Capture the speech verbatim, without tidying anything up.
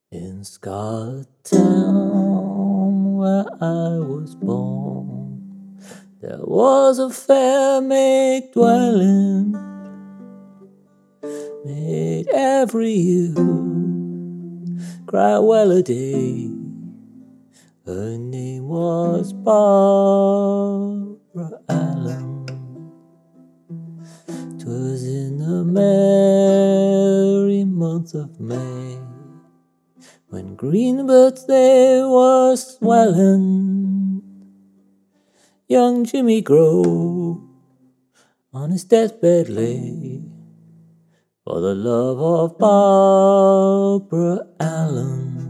In Scarlet Town, where I was born, there was a fair maid dwelling, made every youth cry well a day. Her name was Barbara Allen. 'Twas in the merry month of May, when green birds they were swelling, young Jimmy Grove on his deathbed lay, for the love of Barbara Allen.